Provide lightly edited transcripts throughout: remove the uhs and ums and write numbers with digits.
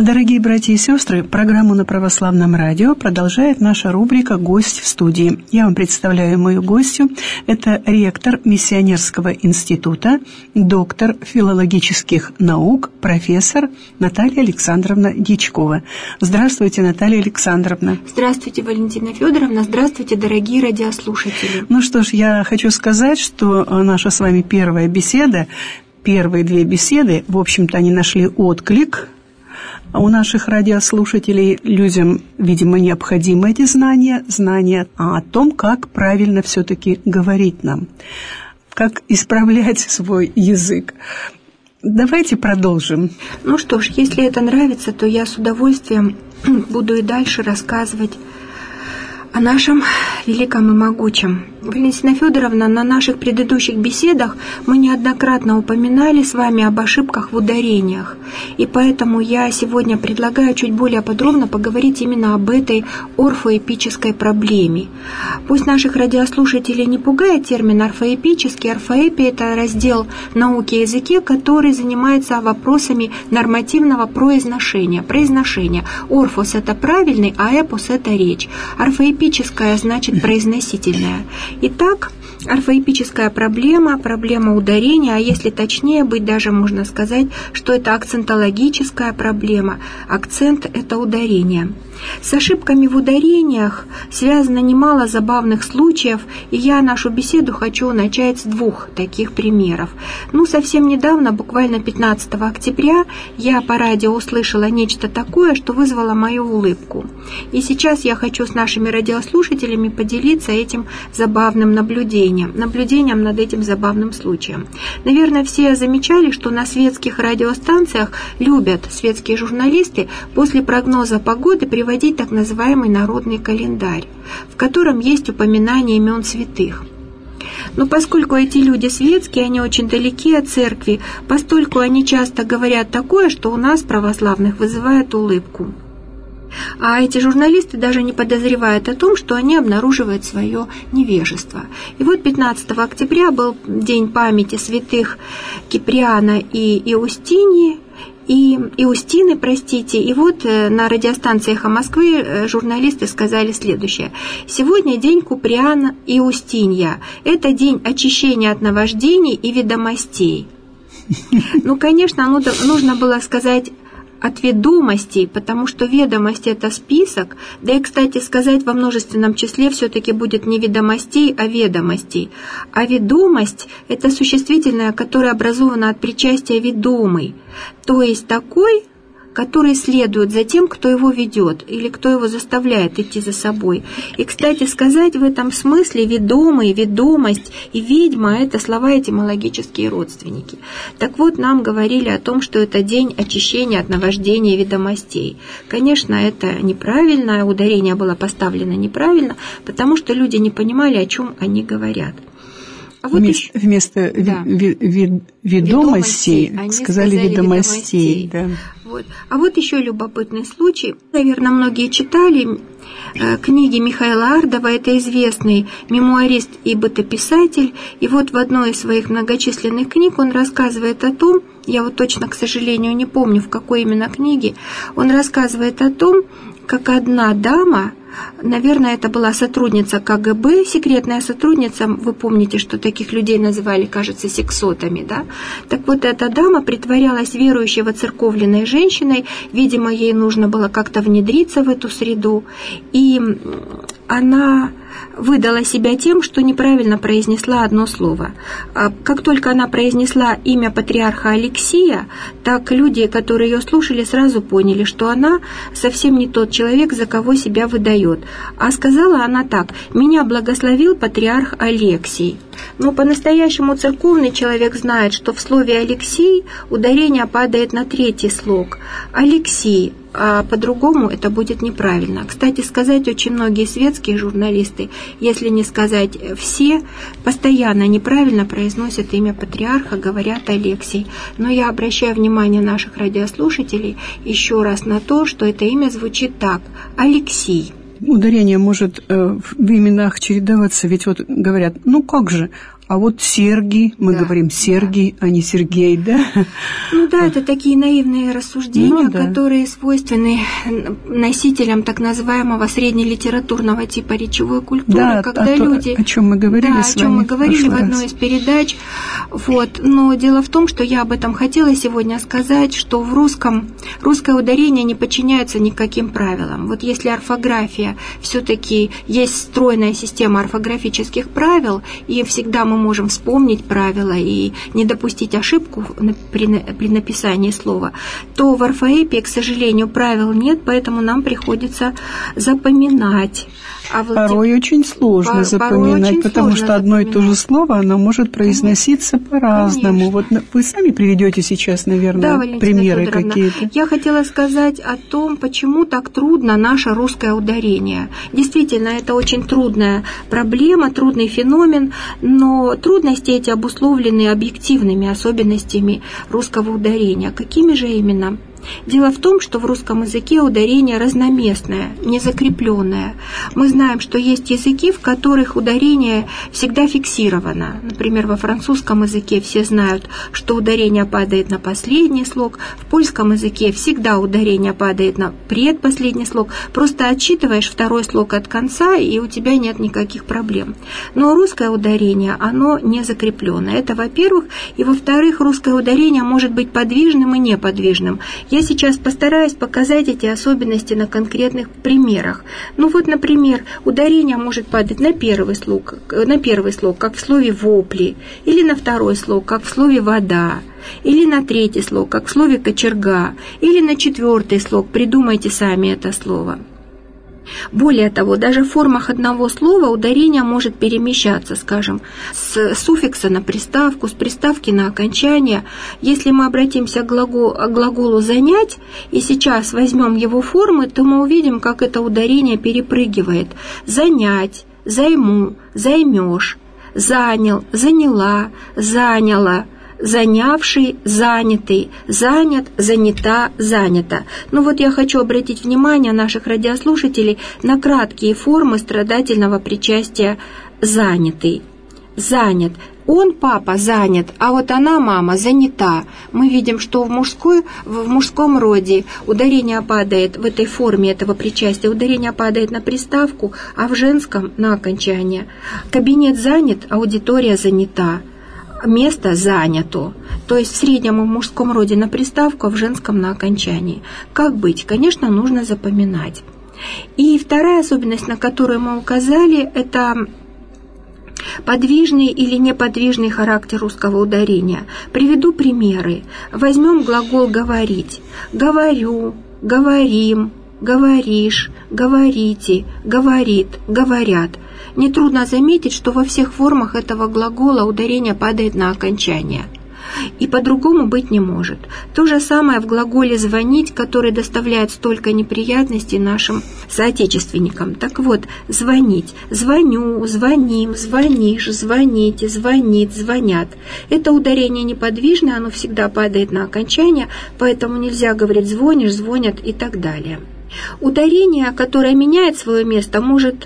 Дорогие братья и сестры, программу на Православном радио продолжает наша рубрика «Гость в студии». Я вам представляю мою гостью. Это ректор Миссионерского института, доктор филологических наук, профессор Наталья Александровна Дьячкова. Здравствуйте, Наталья Александровна. Здравствуйте, Валентина Федоровна. Здравствуйте, дорогие радиослушатели. Ну что ж, я хочу сказать, что наша с вами первая беседа, первые две беседы, в общем-то, они нашли отклик у наших радиослушателей. Людям, видимо, необходимы эти знания о том, как правильно все-таки говорить нам, как исправлять свой язык. Давайте продолжим. Ну что ж, если это нравится, то я с удовольствием буду и дальше рассказывать о нашем великом и могучем. Валентина Федоровна, на наших предыдущих беседах мы неоднократно упоминали с вами об ошибках в ударениях, и поэтому я сегодня предлагаю чуть более подробно поговорить именно об этой орфоэпической проблеме. Пусть наших радиослушателей не пугает термин орфоэпический. Орфоэпия – это раздел науки о языке, который занимается вопросами нормативного произношения. Орфос – это правильный, а эпос – это речь. Орфоэпическая значит произносительная. Итак, орфоэпическая проблема ударения, а если точнее быть, даже можно сказать, что это акцентологическая проблема. Акцент – это ударение. С ошибками в ударениях связано немало забавных случаев, и я нашу беседу хочу начать с двух таких примеров. Совсем недавно, буквально 15 октября, я по радио услышала нечто такое, что вызвало мою улыбку. И сейчас я хочу с нашими радиослушателями поделиться этим забавным наблюдением над этим забавным случаем. Наверное, все замечали, что на светских радиостанциях любят светские журналисты после прогноза погоды приводить так называемый народный календарь, в котором есть упоминание имен святых. Но поскольку эти люди светские, они очень далеки от церкви, постольку они часто говорят такое, что у нас, православных, вызывает улыбку. А эти журналисты даже не подозревают о том, что они обнаруживают свое невежество. И вот 15 октября был день памяти святых Киприана и Иустины, и вот на радиостанции «Эхо Москвы» журналисты сказали следующее. Сегодня день Куприана и Иустинья. Это день очищения от наваждений и ведомостей. Конечно, нужно было сказать от ведомостей, потому что ведомость – это список, да и, кстати сказать, во множественном числе все-таки будет не ведомостей, а ведомостей. А ведомость – это существительное, которое образовано от причастия ведомый, то есть такой, который следует за тем, кто его ведет или кто его заставляет идти за собой. И, кстати сказать, в этом смысле ведомый, ведомость и ведьма – это слова этимологические родственники. Так вот, нам говорили о том, что это день очищения от наваждения ведомостей. Конечно, это неправильно, ударение было поставлено неправильно, потому что люди не понимали, о чем они говорят. А вот вместо ведомостей сказали ведомостей. Да. Вот. А вот еще любопытный случай. Наверное, многие читали книги Михаила Ардова. Это известный мемуарист и бытописатель. И вот в одной из своих многочисленных книг он рассказывает о том, я вот точно, к сожалению, не помню, в какой именно книге, он рассказывает о том, как одна дама, наверное, это была сотрудница КГБ, секретная сотрудница, вы помните, что таких людей называли, кажется, сексотами, да? Так вот, эта дама притворялась верующей воцерковленной женщиной, видимо, ей нужно было как-то внедриться в эту среду, и она выдала себя тем, что неправильно произнесла одно слово. Как только она произнесла имя патриарха Алексия, так люди, которые ее слушали, сразу поняли, что она совсем не тот человек, за кого себя выдает. А сказала она так: «Меня благословил патриарх Алексий». Но по-настоящему церковный человек знает, что в слове «Алексей» ударение падает на третий слог «Алексий», а по-другому это будет неправильно. Кстати сказать, очень многие светские журналисты, если не сказать все, постоянно неправильно произносят имя патриарха, говорят «Алексий». Но я обращаю внимание наших радиослушателей еще раз на то, что это имя звучит так – Алексий. Ударение может в именах чередоваться, ведь вот говорят, как же, А вот Сергий, мы говорим Сергий, а не Сергей, да? Ну да, это такие наивные рассуждения, которые свойственны носителям так называемого среднелитературного типа речевой культуры, когда люди... о чем мы говорили с вами. О чем мы говорили в одной из передач. Вот. Но дело в том, что я об этом хотела сегодня сказать, что в русском русское ударение не подчиняется никаким правилам. Вот если орфография, все-таки есть стройная система орфографических правил, и всегда мы можем вспомнить правила и не допустить ошибку при написании слова, то в орфоэпии, к сожалению, правил нет, поэтому нам приходится запоминать. Порой очень сложно запоминать, потому что одно и то же слово, оно может произноситься по-разному. Вот вы сами приведете сейчас, наверное, примеры какие-то. Я хотела сказать о том, почему так трудно наше русское ударение. Действительно, это очень трудная проблема, трудный феномен, но трудности эти обусловлены объективными особенностями русского ударения. Какими же именно? Дело в том, что в русском языке ударение разноместное, незакрепленное. Мы знаем, что есть языки, в которых ударение всегда фиксировано. Например, во французском языке все знают, что ударение падает на последний слог. В польском языке всегда ударение падает на предпоследний слог. Просто отсчитываешь второй слог от конца, и у тебя нет никаких проблем. Но русское ударение, оно не закрепленное. Это, во-первых. И, во-вторых, русское ударение может быть подвижным и неподвижным. Я сейчас постараюсь показать эти особенности на конкретных примерах. Ну вот, например, ударение может падать на первый слог, как в слове «вопли», или на второй слог, как в слове «вода», или на третий слог, как в слове «кочерга», или на четвертый слог, придумайте сами это слово. Более того, даже в формах одного слова ударение может перемещаться, скажем, с суффикса на приставку, с приставки на окончание. Если мы обратимся к глаголу «занять» и сейчас возьмем его формы, то мы увидим, как это ударение перепрыгивает. Занять, займу, займешь, занял, заняла, заняла, занявший, занятый, занят, занята, занята. Ну вот я хочу обратить внимание наших радиослушателей на краткие формы страдательного причастия «занятый». Занят. Он, папа, занят, а вот она, мама, занята. Мы видим, что в мужском роде ударение падает в этой форме этого причастия, ударение падает на приставку, а в женском – на окончание. Кабинет занят, аудитория занята. Место занято, то есть в среднем в мужском роде на приставку, а в женском на окончании. Как быть? Конечно, нужно запоминать. И вторая особенность, на которую мы указали, это подвижный или неподвижный характер русского ударения. Приведу примеры. Возьмем глагол «говорить». Говорю, говорим, говоришь, говорите, говорит, говорят. Нетрудно заметить, что во всех формах этого глагола ударение падает на окончание. И по-другому быть не может. То же самое в глаголе «звонить», который доставляет столько неприятностей нашим соотечественникам. Так вот, звонить. Звоню, звоним, звонишь, звоните, звонит, звонят. Это ударение неподвижное, оно всегда падает на окончание, поэтому нельзя говорить «звонишь», «звонят» и так далее. Ударение, которое меняет свое место, может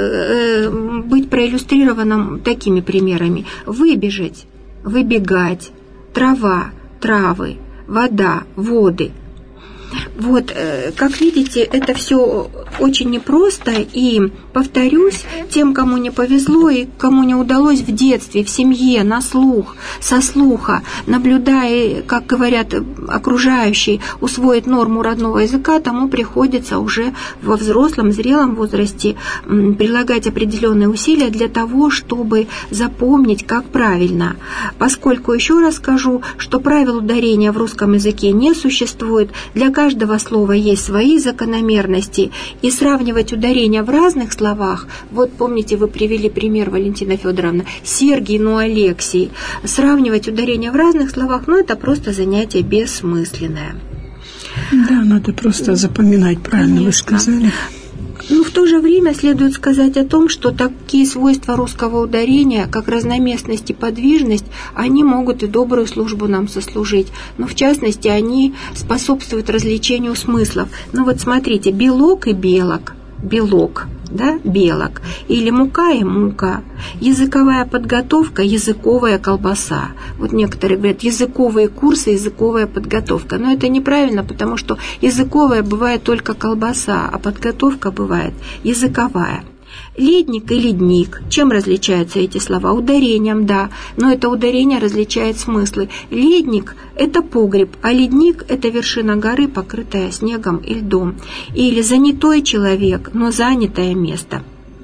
быть проиллюстрировано такими примерами. Выбежать, выбегать, трава, травы, вода, воды. Вот, как видите, это все очень непросто, и, повторюсь, тем, кому не повезло и кому не удалось в детстве, в семье, на слух, со слуха, наблюдая, как говорят окружающие, усвоить норму родного языка, тому приходится уже во взрослом, зрелом возрасте прилагать определенные усилия для того, чтобы запомнить, как правильно. Поскольку, еще раз скажу, что правил ударения в русском языке не существует, для каждого слова есть свои закономерности, и сравнивать ударения в разных словах, вот помните, вы привели пример, Валентина Федоровна, Сергий, Алексей, сравнивать ударения в разных словах, это просто занятие бессмысленное. Да, надо просто запоминать, правильно вы сказали. Но в то же время следует сказать о том, что такие свойства русского ударения, как разноместность и подвижность, они могут и добрую службу нам сослужить. Но в частности, они способствуют развлечению смыслов. Вот смотрите, белок и белок. белок, да, белок, или мука и мука. Языковая подготовка, языковая колбаса. Вот некоторые говорят, языковые курсы, языковая подготовка. Но это неправильно, потому что языковая бывает только колбаса, а подготовка бывает языковая. Ледник и ледник. Чем различаются эти слова? Ударением, да, но это ударение различает смыслы. Ледник – это погреб, а ледник – это вершина горы, покрытая снегом и льдом. Или занятой человек, но занятое место.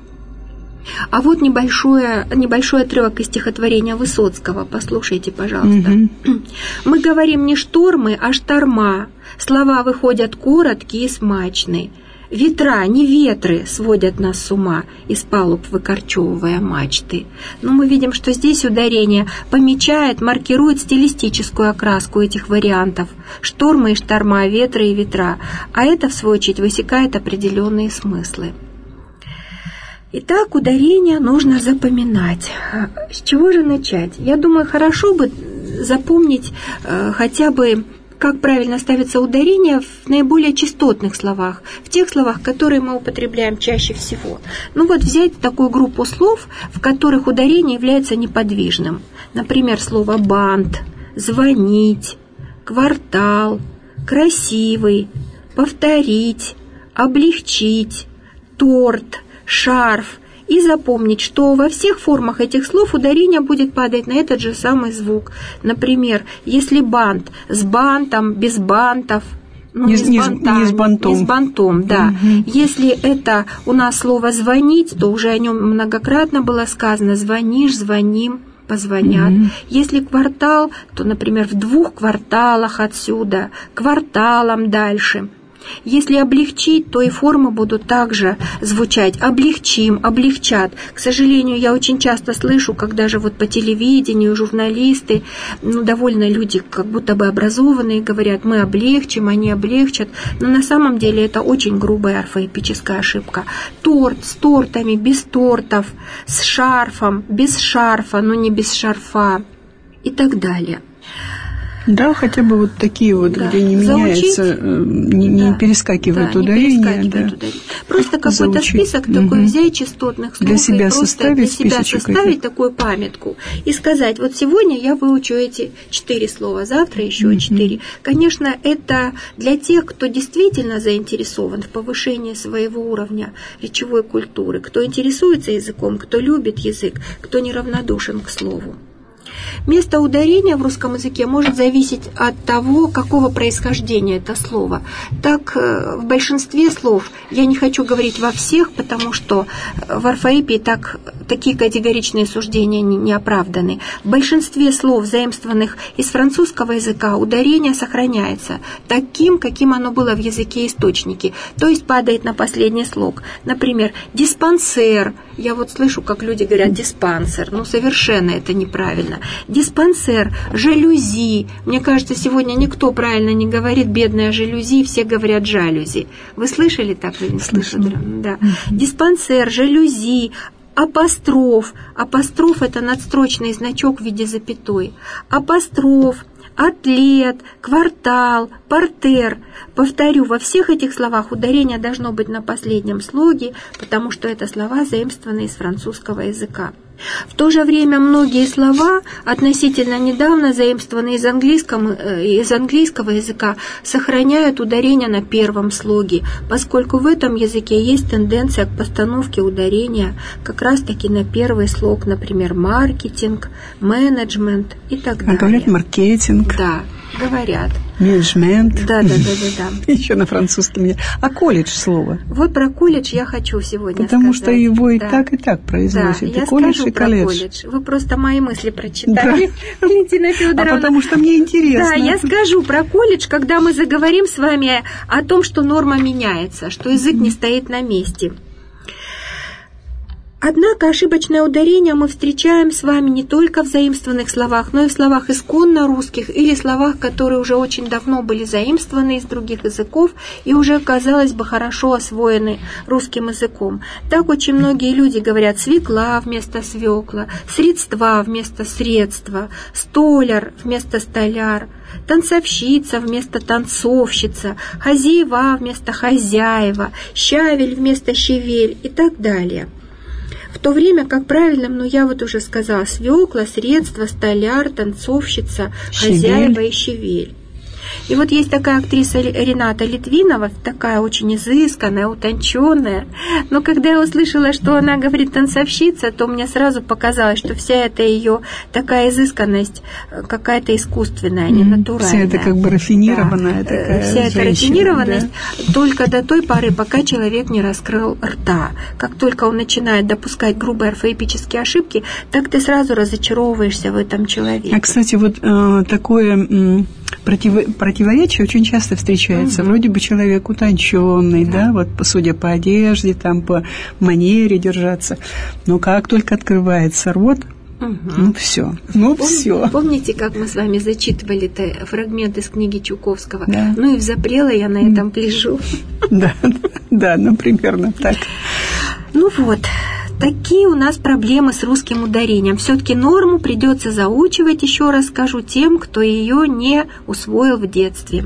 А вот небольшой отрывок из стихотворения Высоцкого. Послушайте, пожалуйста. Мы говорим не штормы, а шторма. Слова выходят короткие и смачные. Ветра, не ветры сводят нас с ума, из палуб выкорчевывая мачты. Но мы видим, что здесь ударение помечает, маркирует стилистическую окраску этих вариантов. Штормы и шторма, ветры и ветра. А это, в свою очередь, высекает определенные смыслы. Итак, ударение нужно запоминать. С чего же начать? Я думаю, хорошо бы запомнить хотя бы, как правильно ставится ударение в наиболее частотных словах, в тех словах, которые мы употребляем чаще всего. Ну вот взять такую группу слов, в которых ударение является неподвижным. Например, слово «бант», «звонить», «квартал», «красивый», «повторить», «облегчить», «торт», «шарф». И запомнить, что во всех формах этих слов ударение будет падать на этот же самый звук. Например, если бант с бантом, без бантов, не с бантом, да. Если это у нас слово «звонить», то уже о нем многократно было сказано «звонишь», «звоним», «позвонят». Если квартал, то, например, в 2 кварталах отсюда, кварталом дальше. Если облегчить, то и формы будут также звучать. Облегчим, облегчат. К сожалению, я очень часто слышу, когда же вот по телевидению журналисты, довольно люди как будто бы образованные, говорят, мы облегчим, они облегчат. Но на самом деле это очень грубая орфоэпическая ошибка. Торт с тортами, без тортов, с шарфом, без шарфа, но не без шарфа и так далее. Да, хотя бы вот такие вот, да, где не меняется, не перескакивает ударение. Просто какой-то список такой взять частотных слов. Для себя составить такую памятку и сказать, вот сегодня я выучу эти 4 слова, завтра еще 4. Конечно, это для тех, кто действительно заинтересован в повышении своего уровня речевой культуры, кто интересуется языком, кто любит язык, кто неравнодушен к слову. Место ударения в русском языке может зависеть от того, какого происхождения это слово. Так, в большинстве слов, я не хочу говорить во всех, потому что в орфоэпии такие категоричные суждения не оправданы. В большинстве слов, заимствованных из французского языка, ударение сохраняется таким, каким оно было в языке источники, то есть падает на последний слог. Например, диспансер. Я вот слышу, как люди говорят диспансер, совершенно это неправильно. Диспансер, жалюзи. Мне кажется, сегодня никто правильно не говорит бедная жалюзи, все говорят жалюзи. Вы слышали так? Слышала. Да. Диспансер, жалюзи, апостроф. Апостроф – это надстрочный значок в виде запятой. Апостроф, атлет, квартал, портер. Повторю, во всех этих словах ударение должно быть на последнем слоге, потому что это слова, заимствованные из французского языка. В то же время многие слова, относительно недавно заимствованные из английского языка, сохраняют ударение на первом слоге, поскольку в этом языке есть тенденция к постановке ударения как раз-таки на первый слог, например, маркетинг, менеджмент и так далее. Говорят маркетинг. Да, говорят. Менеджмент. Да. Еще на французском языке. А колледж слово? Вот про колледж я хочу сегодня сказать. Потому что его и так произносят. Да, и я колледж, скажу и про колледж. Вы просто мои мысли прочитали, да. Валентина Федоровна. А потому что мне интересно. Да, я скажу про колледж, когда мы заговорим с вами о том, что норма меняется, что язык не стоит на месте. Однако ошибочное ударение мы встречаем с вами не только в заимствованных словах, но и в словах исконно русских или словах, которые уже очень давно были заимствованы из других языков и уже, казалось бы, хорошо освоены русским языком. Так очень многие люди говорят свекла вместо свекла, средства вместо средства, столяр вместо столяр, танцовщица вместо танцовщица, хозяева вместо хозяева, щавель вместо щавель и так далее. В то время как правильно, я вот уже сказала, свекла, средства, столяр, танцовщица, хозяева и щавель. И вот есть такая актриса Рената Литвинова, такая очень изысканная, утонченная. Но когда я услышала, что она говорит танцовщица, то мне сразу показалось, что вся эта ее такая изысканность какая-то искусственная, не натуральная. Вся это как бы рафинированная такая вся эта рафинированность только до той поры, пока человек не раскрыл рта. Как только он начинает допускать грубые орфоэпические ошибки, так ты сразу разочаровываешься в этом человеке. А, кстати, вот такое противоречие очень часто встречается. Вроде бы человек утонченный, да, вот судя по одежде, там, по манере держаться. Но как только открывается рот, все. Помните, как мы с вами зачитывали фрагмент из книги Чуковского? Да. Ну и взапрела я на этом пляжу. Да, примерно так. Ну вот. Такие у нас проблемы с русским ударением. Все-таки норму придется заучивать, еще раз скажу, тем, кто ее не усвоил в детстве.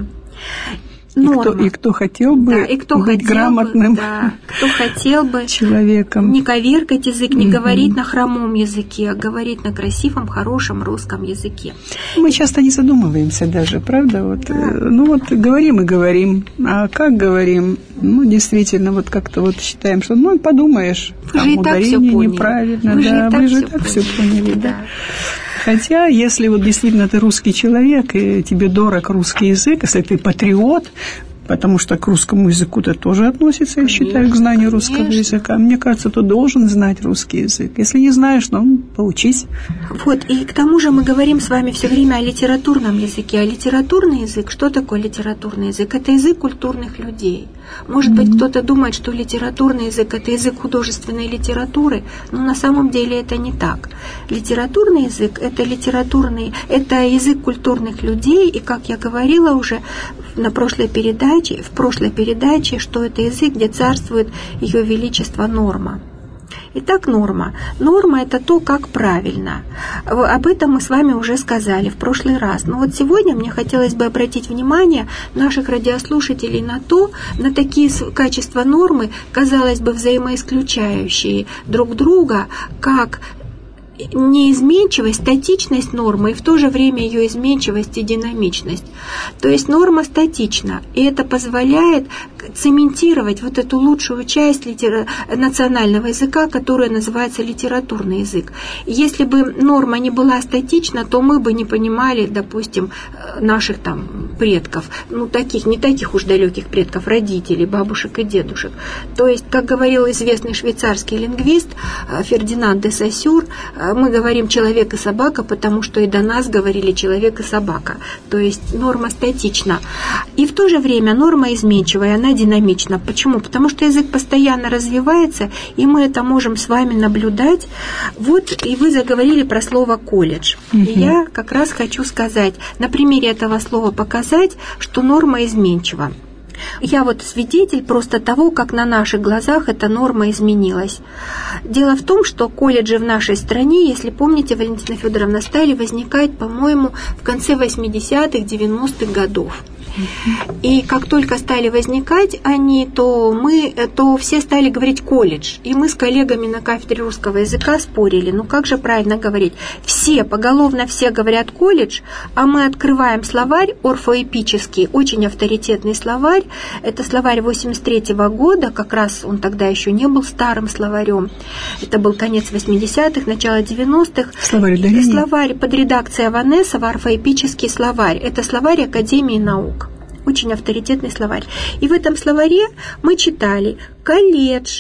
И кто хотел бы быть грамотным кто хотел бы человеком. Не коверкать язык, не говорить на хромом языке, а говорить на красивом, хорошем русском языке. Мы часто не задумываемся даже, правда? Говорим и говорим. А как говорим? Действительно, вот как-то вот считаем, что, подумаешь, ударение неправильно. Вы же так все поняли, да. Хотя, если вот действительно ты русский человек, и тебе дорог русский язык, если ты патриот, потому что к русскому языку-то тоже относится, я считаю, к знанию русского языка. Мне кажется, ты должен знать русский язык. Если не знаешь, поучись. Вот, и к тому же мы говорим с вами все время о литературном языке. А литературный язык, что такое литературный язык? Это язык культурных людей. Может быть, кто-то думает, что литературный язык – это язык художественной литературы, но на самом деле это не так. Литературный язык – это язык культурных людей, и, как я говорила уже в прошлой передаче, что это язык, где царствует Ее Величество норма. Итак, норма. Норма – это то, как правильно. Об этом мы с вами уже сказали в прошлый раз. Но вот сегодня мне хотелось бы обратить внимание наших радиослушателей на такие качества нормы, казалось бы, взаимоисключающие друг друга, как неизменчивость, статичность нормы и в то же время ее изменчивость и динамичность. То есть норма статична, и это позволяет цементировать вот эту лучшую часть национального языка, которая называется литературный язык. Если бы норма не была статична, то мы бы не понимали, допустим, наших предков, не таких уж далеких предков, родителей, бабушек и дедушек. То есть, как говорил известный швейцарский лингвист Фердинанд де Сосюр, мы говорим «человек и собака», потому что и до нас говорили «человек и собака». То есть норма статична. И в то же время норма изменчивая, она динамична. Почему? Потому что язык постоянно развивается, и мы это можем с вами наблюдать. Вот, и вы заговорили про слово «колледж». И я как раз хочу сказать, на примере этого слова показать, что норма изменчива. Я вот свидетель просто того, как на наших глазах эта норма изменилась. Дело в том, что колледжи в нашей стране, если помните, Валентина Федоровна, стали возникать, по-моему, в конце 80-х, 90-х годов. И как только стали возникать они, то все стали говорить колледж. И мы с коллегами на кафедре русского языка спорили, как же правильно говорить. Поголовно все говорят колледж, а мы открываем словарь орфоэпический, очень авторитетный словарь. Это словарь 83-го года, как раз он тогда еще не был старым словарем. Это был конец 80-х, начало 90-х. Словарь под редакцией Аванесова, орфоэпический словарь. Это словарь Академии наук. Очень авторитетный словарь. И в этом словаре мы читали «колледж».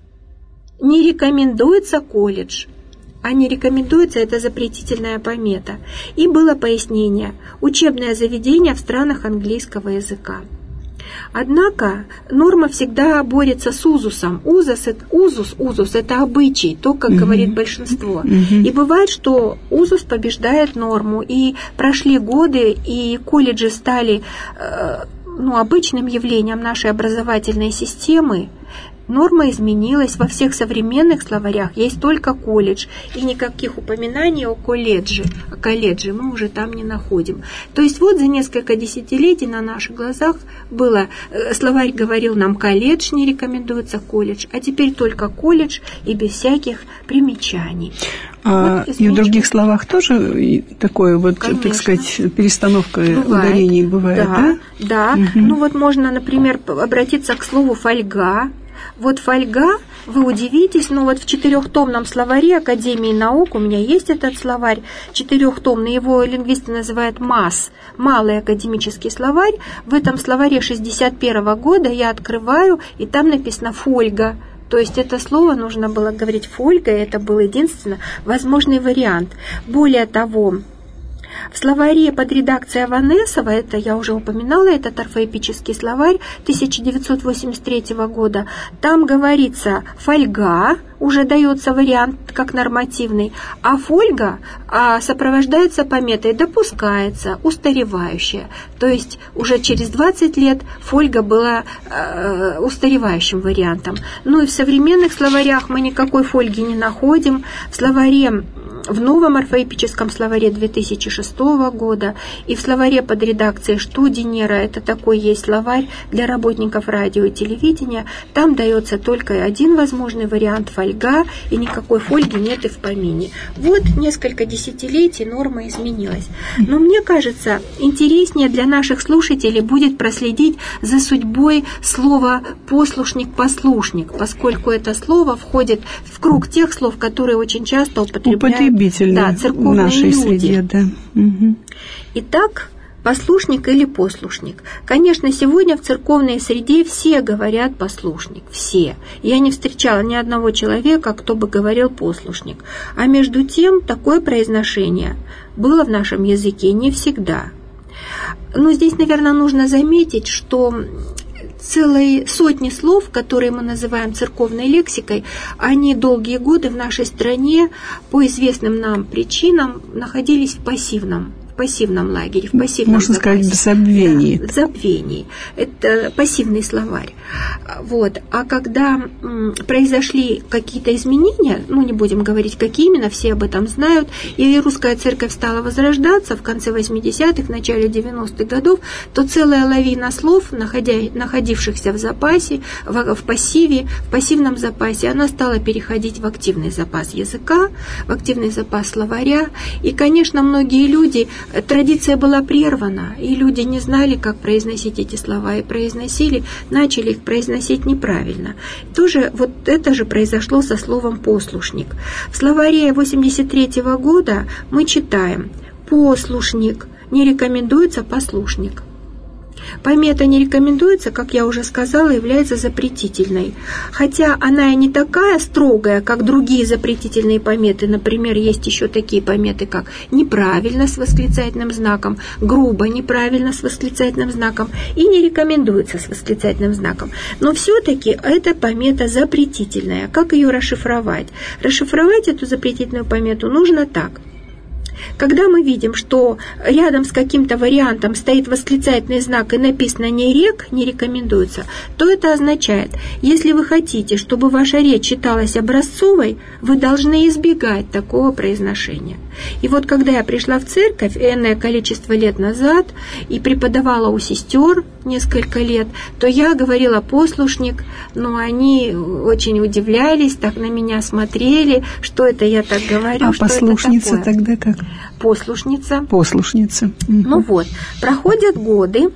Не рекомендуется колледж. А не рекомендуется – это запретительная помета. И было пояснение – учебное заведение в странах английского языка. Однако норма всегда борется с узусом. Узус – это обычай, то, как говорит большинство. И бывает, что узус побеждает норму. И прошли годы, и колледжи стали обычным явлением нашей образовательной системы. Норма изменилась. Во всех современных словарях есть только колледж, и никаких упоминаний о колледже мы уже там не находим. То есть вот за несколько десятилетий на наших глазах было, словарь говорил нам колледж, не рекомендуется колледж, а теперь только колледж и без всяких примечаний. И в других словах тоже такое, конечно, так сказать, перестановка ударений бывает, да? Да. Можно, например, обратиться к слову фольга. Вот фольга, вы удивитесь, но вот в 4-томном словаре Академии наук, у меня есть этот словарь 4-томный, его лингвисты называют МАС, малый академический словарь. В этом словаре 1961 года я открываю, и там написано «фольга». То есть это слово нужно было говорить «фольга», и это был единственно возможный вариант. Более того, в словаре под редакцией Аванесова, это я уже упоминала, этот орфоэпический словарь 1983 года, там говорится «фольга», уже дается вариант как нормативный, а фольга сопровождается пометой «допускается», «устаревающая». То есть уже через 20 лет фольга была устаревающим вариантом. И в современных словарях мы никакой фольги не находим. В новом орфоэпическом словаре 2006 года и в словаре под редакцией Штудинера, это такой есть словарь для работников радио и телевидения, там дается только один возможный вариант фольга, и никакой фольги нет и в помине. Вот несколько десятилетий норма изменилась. Но мне кажется, интереснее для наших слушателей будет проследить за судьбой слова «послушник», поскольку это слово входит в круг тех слов, которые очень часто употребляют в нашей среде, да. Итак, послушник или послушник. Конечно, сегодня в церковной среде все говорят послушник, все. Я не встречала ни одного человека, кто бы говорил послушник. А между тем, такое произношение было в нашем языке не всегда. Но здесь, наверное, нужно заметить, что целые сотни слов, которые мы называем церковной лексикой, они долгие годы в нашей стране по известным нам причинам находились в пассивном лагере, в пассивном можно запасе. Сказать, в забвении. Да, в забвении. Это пассивный словарь. Вот. А когда произошли какие-то изменения, не будем говорить, какие именно, все об этом знают, и русская церковь стала возрождаться в конце 80-х, начале 90-х годов, то целая лавина слов, находившихся в запасе, в пассивном запасе, она стала переходить в активный запас языка, в активный запас словаря. И, конечно, многие люди, традиция была прервана, и люди не знали, как произносить эти слова, и начали их произносить неправильно. Тоже вот это же произошло со словом «послушник». В словаре 1983 года мы читаем «послушник», не рекомендуется «послушник». Помета «не рекомендуется», как я уже сказала, является запретительной. Хотя она и не такая строгая, как другие запретительные пометы. Например, есть еще такие пометы, как «неправильно» с восклицательным знаком, «грубо», «неправильно» с восклицательным знаком и «не рекомендуется» с восклицательным знаком. Но все-таки эта помета запретительная. Как ее расшифровать? Расшифровать эту запретительную помету нужно так. Когда мы видим, что рядом с каким-то вариантом стоит восклицательный знак и написано «не рекомендуется», то это означает, если вы хотите, чтобы ваша речь читалась образцовой, вы должны избегать такого произношения. И вот когда я пришла в церковь энное количество лет назад и преподавала у сестер несколько лет, то я говорила «послушник», но они очень удивлялись, так на меня смотрели, что это я так говорю, что послушница это такое. Тогда как? Послушница. Проходят годы,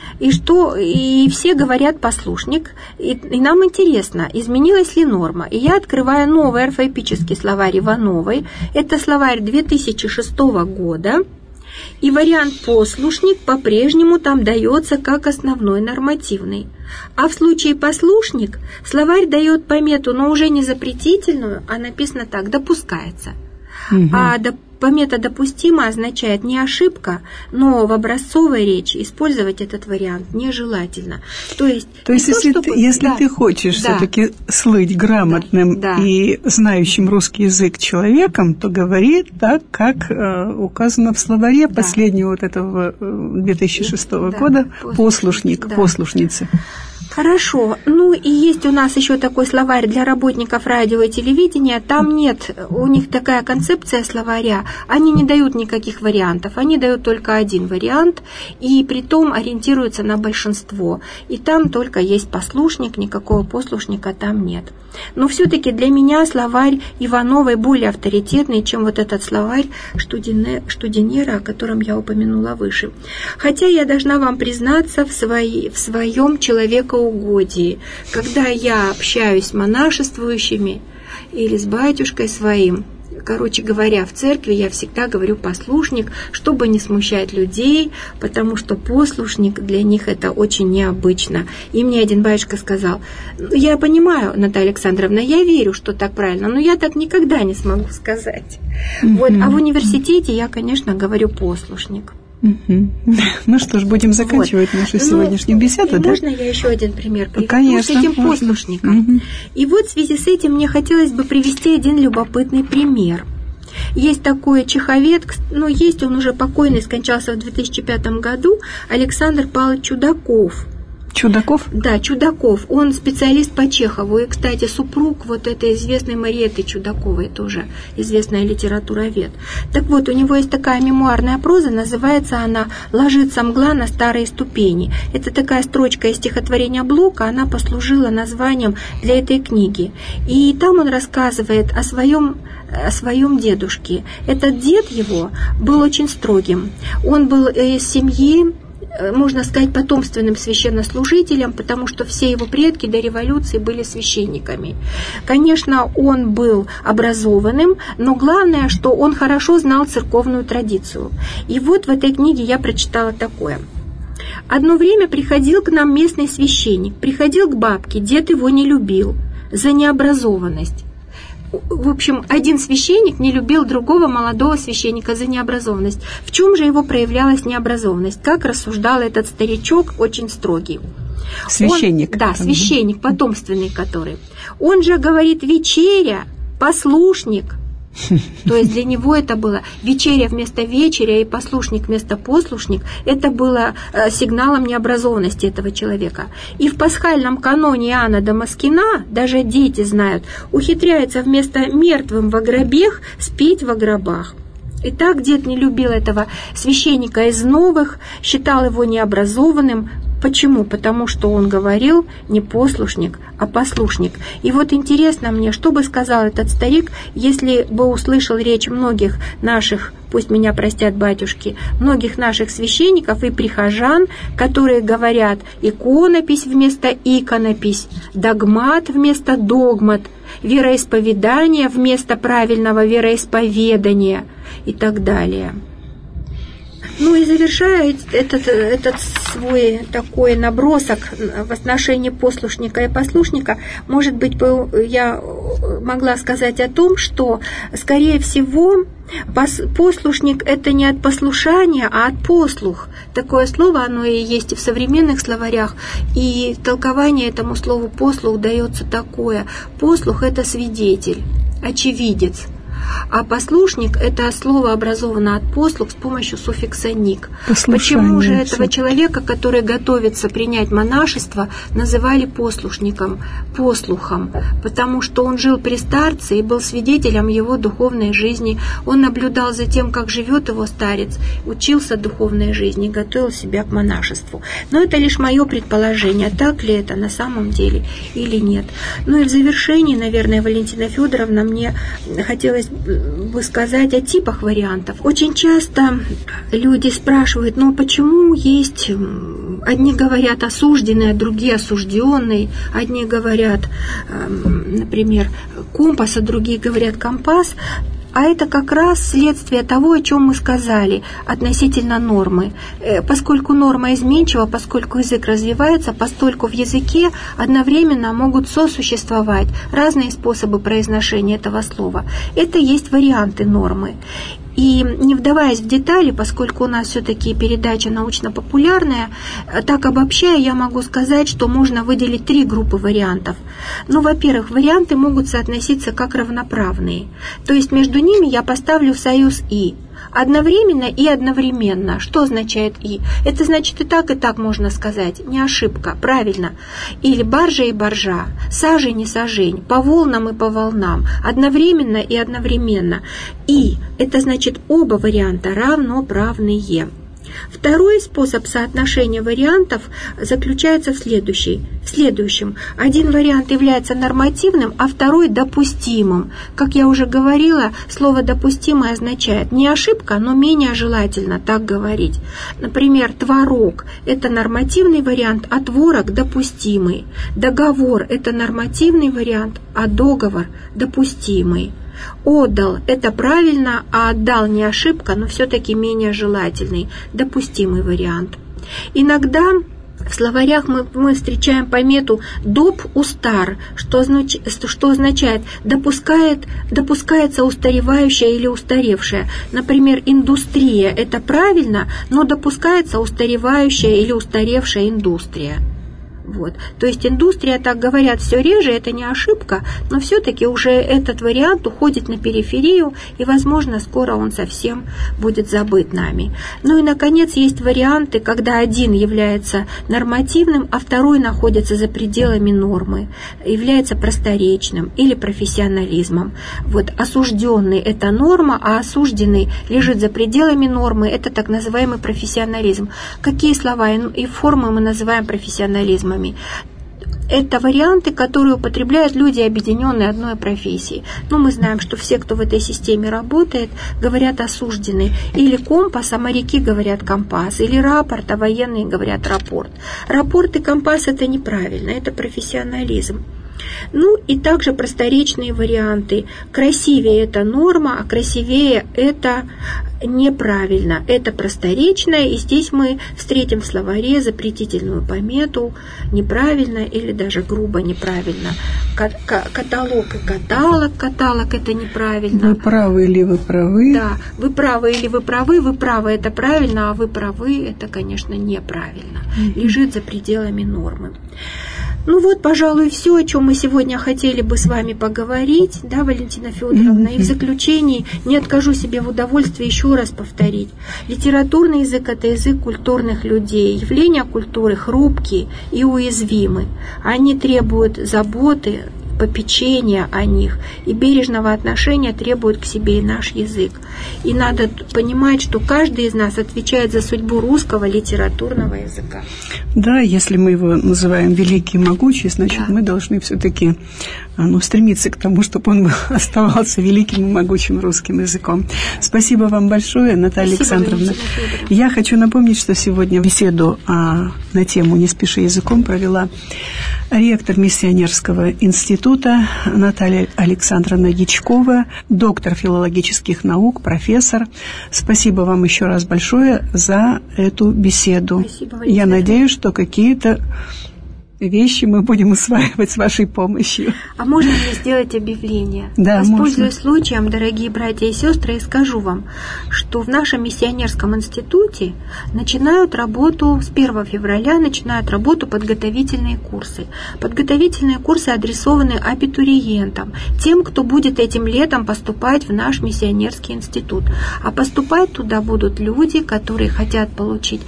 и все говорят «послушник», и нам интересно, изменилась ли норма. И я открываю новый орфоэпический словарь Ивановой, это словарь 2006 года, и вариант «послушник» по-прежнему там дается как основной нормативный. А в случае «послушник» словарь дает помету, но уже не запретительную, а написано так «допускается». А помета допустима означает не ошибка, но в образцовой речи использовать этот вариант нежелательно. То есть если ты хочешь все-таки слыть грамотным и знающим русский язык человеком, то говори так, как указано в словаре последнего вот этого 2006 года «послушник», «послушница». Хорошо. Ну и есть у нас еще такой словарь для работников радио и телевидения. Там нет, у них такая концепция словаря. Они не дают никаких вариантов. Они дают только один вариант, и притом ориентируются на большинство. И там только есть послушник, никакого послушника там нет. Но все-таки для меня словарь Ивановой более авторитетный, чем вот этот словарь Штудинера, о котором я упомянула выше. Хотя я должна вам признаться в своем человекоугодии. Когда я общаюсь с монашествующими или с батюшкой своим, короче говоря, в церкви я всегда говорю послушник, чтобы не смущать людей, потому что послушник для них это очень необычно. И мне один батюшка сказал: я понимаю, Наталья Александровна, я верю, что так правильно, но я так никогда не смогу сказать. Вот. А в университете я, конечно, говорю послушник. Ну что ж, будем заканчивать нашу сегодняшнюю беседу. Можно я еще один пример приведу? Конечно, с этим послушником? И вот в связи с этим мне хотелось бы привести один любопытный пример. Есть такой чеховед, есть он уже покойный, скончался в 2005 году, Александр Павлович Чудаков. Чудаков? Да, Чудаков. Он специалист по Чехову. И, кстати, супруг вот этой известной Мариэтты Чудаковой, тоже известная литературовед. Так вот, у него есть такая мемуарная проза, называется она «Ложится мгла на старые ступени». Это такая строчка из стихотворения Блока, она послужила названием для этой книги. И там он рассказывает о своем дедушке. Этот дед его был очень строгим. Он был из семьи, можно сказать, потомственным священнослужителем, потому что все его предки до революции были священниками. Конечно, он был образованным, но главное, что он хорошо знал церковную традицию. И вот в этой книге я прочитала такое. Одно время приходил к нам местный священник, приходил к бабке, дед его не любил за необразованность. В общем, один священник не любил другого молодого священника за необразованность. В чем же его проявлялась необразованность? Как рассуждал этот старичок, очень строгий. Священник. Священник, потомственный который. Он же говорит: вечеря, послушник. То есть для него это было вечеря вместо вечеря и послушник вместо послушник. Это было сигналом необразованности этого человека. И в пасхальном каноне Иоанна Дамаскина, даже дети знают, ухитряется вместо мертвым во гробех спеть во гробах. Итак, дед не любил этого священника из новых, считал его необразованным. Почему? Потому что он говорил не послушник, а послушник. И вот интересно мне, что бы сказал этот старик, если бы услышал речь многих наших, пусть меня простят батюшки, многих наших священников и прихожан, которые говорят иконопись вместо иконопись, догмат вместо догмат, вероисповедание вместо правильного вероисповедания и так далее. Ну и завершая этот свой такой набросок в отношении послушника и послушника, может быть, я могла сказать о том, что, скорее всего, послушник – это не от послушания, а от послух. Такое слово, оно и есть и в современных словарях, и толкование этому слову «послух» дается такое. Послух – это свидетель, очевидец. А послушник – это слово образовано от послух с помощью суффикса «ник». Почему же этого человека, который готовится принять монашество, называли послушником, послухом? Потому что он жил при старце и был свидетелем его духовной жизни. Он наблюдал за тем, как живет его старец, учился духовной жизни, готовил себя к монашеству. Но это лишь мое предположение, так ли это на самом деле или нет. Ну и в завершении, наверное, Валентина Федоровна, мне хотелось бы сказать о типах вариантов. Очень часто люди спрашивают, почему есть, одни говорят осужденный, а другие осужденный, одни говорят, например, компас, а другие говорят компас. А это как раз следствие того, о чем мы сказали относительно нормы. Поскольку норма изменчива, поскольку язык развивается, постольку в языке одновременно могут сосуществовать разные способы произношения этого слова. Это есть варианты нормы. И не вдаваясь в детали, поскольку у нас все-таки передача научно-популярная, так обобщая, я могу сказать, что можно выделить 3 группы вариантов. Ну, во-первых, варианты могут соотноситься как равноправные. То есть между ними я поставлю союз «и». Одновременно и одновременно. Что означает «и»? Это значит и так можно сказать. Не ошибка, правильно. Или баржа и боржа, сажень и сажень, по волнам и по волнам. Одновременно и одновременно. И это значит оба варианта равноправные. Второй способ соотношения вариантов заключается в следующем. Один вариант является нормативным, а второй допустимым. Как я уже говорила, слово «допустимое» означает не ошибка, но менее желательно так говорить. Например, творог – это нормативный вариант, а творог – допустимый. Договор – это нормативный вариант, а договор – допустимый. Отдал – это правильно, а отдал не ошибка, но все-таки менее желательный, допустимый вариант. Иногда в словарях мы встречаем помету «доп. Устар», что означает допускается устаревающая или устаревшая. Например, индустрия – это правильно, но допускается устаревающая или устаревшая индустрия. Вот. То есть индустрия, так говорят все реже, это не ошибка, но все-таки уже этот вариант уходит на периферию, и, возможно, скоро он совсем будет забыт нами. Ну и, наконец, есть варианты, когда один является нормативным, а второй находится за пределами нормы, является просторечным или профессионализмом. Вот. Осужденный – это норма, а осужденный лежит за пределами нормы – это так называемый профессионализм. Какие слова и формы мы называем профессионализмом? Это варианты, которые употребляют люди, объединенные одной профессией. Но мы знаем, что все, кто в этой системе работает, говорят осужденный. Или компас, а моряки говорят компас. Или рапорт, а военные говорят рапорт. Рапорт и компас – это неправильно, это профессионализм. Ну и также просторечные варианты. Красивее – это норма, а красивее – это неправильно. Это просторечное, и здесь мы встретим в словаре запретительную помету неправильно или даже грубо неправильно. Каталог и каталог – это неправильно. Вы правы или вы правы? Да, вы правы или вы правы – это правильно, а вы правы – это, конечно, неправильно. Лежит за пределами нормы. Ну вот, пожалуй, все, о чем мы сегодня хотели бы с вами поговорить, да, Валентина Федоровна. И в заключении не откажу себе в удовольствии еще раз повторить. Литературный язык – это язык культурных людей. Явления культуры хрупкие и уязвимы. Они требуют заботы, попечения о них, и бережного отношения требует к себе и наш язык. И надо понимать, что каждый из нас отвечает за судьбу русского литературного языка. Да, если мы его называем великий и могучий, значит, мы должны все-таки стремиться к тому, чтобы он оставался великим и могучим русским языком. Спасибо вам большое, Наталья Александровна. Я хочу напомнить, что сегодня беседу на тему «Не спеши языком» провела ректор Миссионерского института Наталья Александровна Дьячкова, доктор филологических наук, профессор. Спасибо вам еще раз большое за эту беседу. Спасибо, я надеюсь, что какие-то вещи мы будем усваивать с вашей помощью. А можно мне сделать объявление? Да, Воспользуюсь случаем, дорогие братья и сестры, и скажу вам, что в нашем миссионерском институте начинают работу с 1 февраля, начинают работу подготовительные курсы. Подготовительные курсы адресованы абитуриентам, тем, кто будет этим летом поступать в наш миссионерский институт. А поступать туда будут люди, которые хотят получить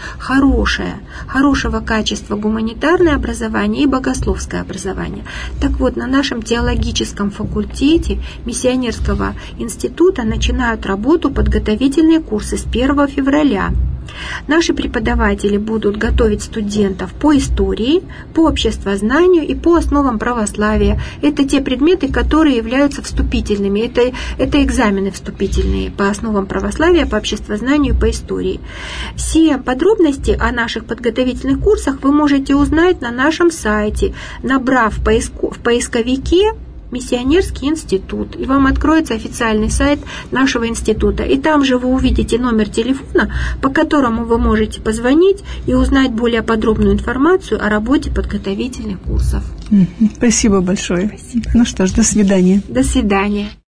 хорошего качества гуманитарное образование и богословское образование. Так вот, на нашем теологическом факультете Миссионерского института начинают работу подготовительные курсы с 1 февраля. Наши преподаватели будут готовить студентов по истории, по обществознанию и по основам православия. Это те предметы, которые являются вступительными. Это экзамены вступительные по основам православия, по обществознанию и по истории. Все подробности о наших подготовительных курсах вы можете узнать на нашем сайте, набрав в поисковике Миссионерский институт, и вам откроется официальный сайт нашего института. И там же вы увидите номер телефона, по которому вы можете позвонить и узнать более подробную информацию о работе подготовительных курсов. Спасибо большое. Спасибо. Ну что ж, до свидания. До свидания.